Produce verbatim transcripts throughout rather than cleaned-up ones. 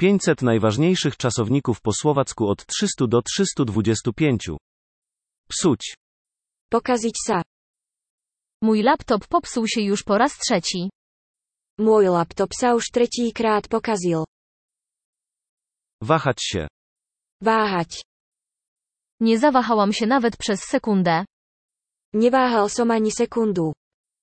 pięćset najważniejszych czasowników po słowacku od trzystu do trzystu dwudziestu pięciu. Psuć. Pokaziť sa. Mój laptop popsuł się już po raz trzeci. Môj laptop sa už tretíkrát pokazil. Wahać się. Váhať. Nie zawahałam się nawet przez sekundę. Neváhal som ani sekundu.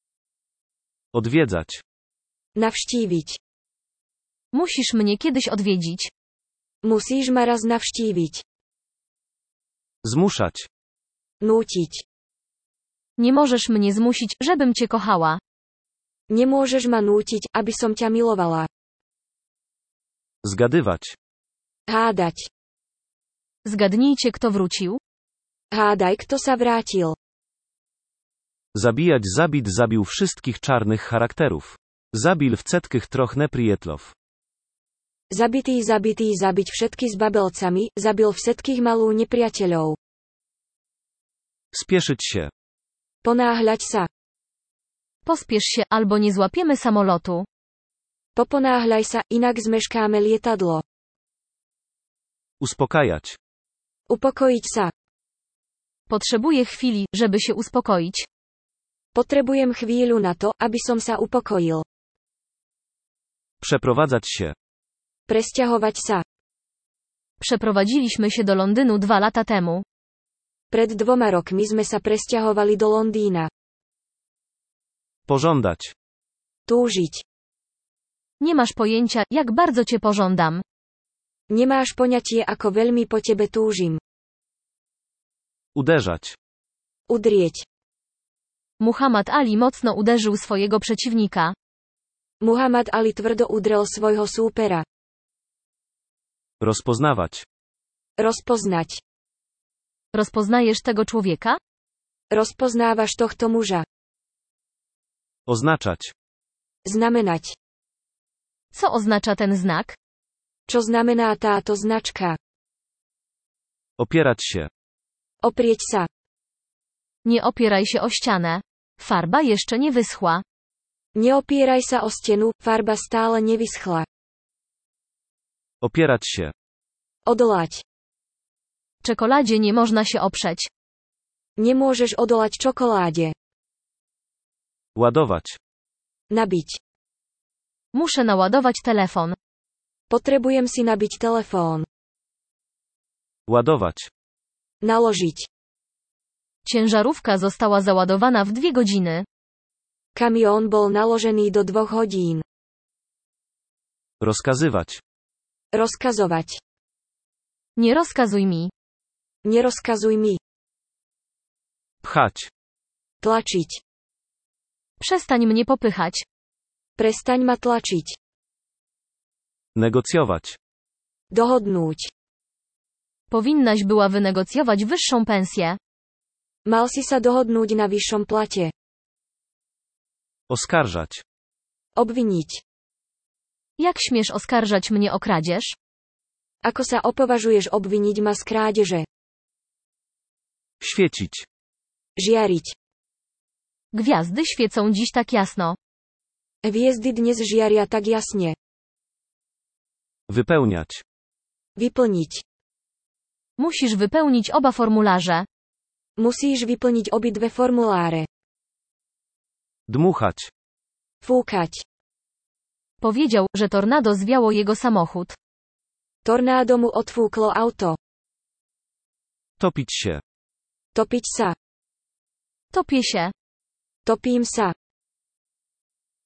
Odwiedzać. Navštíviť. Musisz mnie kiedyś odwiedzić. Musíš ma raz navštíviť. Zmuszać. Nútiť. Nie możesz mnie zmusić, żebym cię kochała. Nemôžeš ma nútiť, aby som ťa milovala. Zgadywać. Hádať. Zgadnijcie, kto wrócił. Hádaj, kto sa vrátil. Zabijać. Zabit zabił wszystkich czarnych charakterów. Zabil w cetkych troch neprijetlov. Zabitý zabitý zabiť všetky s babelcami, zabil všetkých malú nepriateľov. Spieszyć się. Ponáhľať sa. Pospiesz się, albo nie złapiemy samolotu. Poponáhľaj sa, inak zmeškáme lietadlo. Uspokajać. Upokojiť sa. Potrzebuję chwili, żeby się uspokoić. Potrebujem chvíľu na to, aby som sa upokojil. Przeprowadzać się. Presťahovať sa. Przeprowadziliśmy się do Londynu dwa lata temu. Pred dvoma rokmi sme sa presťahovali do Londýna. Pożądać. Túžiť. Nie masz pojęcia, jak bardzo cię pożądam. Nemáš poňatie, ako veľmi po tebe túžim. Uderzać. Udrieť. Muhammad Ali mocno uderzył swojego przeciwnika. Muhammad Ali tvrdo udrel svojho súpera. Rozpoznawać. Rozpoznať. Rozpoznajesz tego człowieka? Rozpoznávaš tohto muža. Oznaczać. Znamenať. Co oznacza ten znak? Čo znamená táto značka? Opierać się. Oprieť sa. Nie opieraj się o ścianę. Farba jeszcze nie wyschła. Neopieraj sa o stenu, farba stále nevyschla. Opierać się. Odolať. Czekoladzie nie można się oprzeć. Nemôžeš odolať čokoláde. Ładować. Nabiť. Muszę naładować telefon. Potrebujem si nabiť telefón. Ładować. Naložiť. Ciężarówka została załadowana w dwie godziny. Kamión bol naložený do dvoch hodín. Rozkazywać. Rozkazovať. Nie rozkazuj mi. Nerozkazuj mi. Pchać. Tlačiť. Przestań mnie popychać. Prestaň ma tlačiť. Negocjować. Dohodnúť. Powinnaś była wynegocjować wyższą pensję. Mal si sa dohodnúť na vyššom plate. Oskarżać. Obviniť. Jak śmiesz oskarżać mnie o kradzież? Ako sa opovažuješ obviniť ma z krádeže? Świecić. Žiariť. Gwiazdy świecą dziś tak jasno. Hviezdy dnes žiaria tak jasne. Wypełniać. Vyplniť. Musisz wypełnić oba formularze. Musíš vyplniť obidve formuláre. Dmuchać. Fúkať. Powiedział, że tornado zwiało jego samochód. Tornádo mu odfúklo auto. Topić się. Topiť sa. Topię się. Topím sa.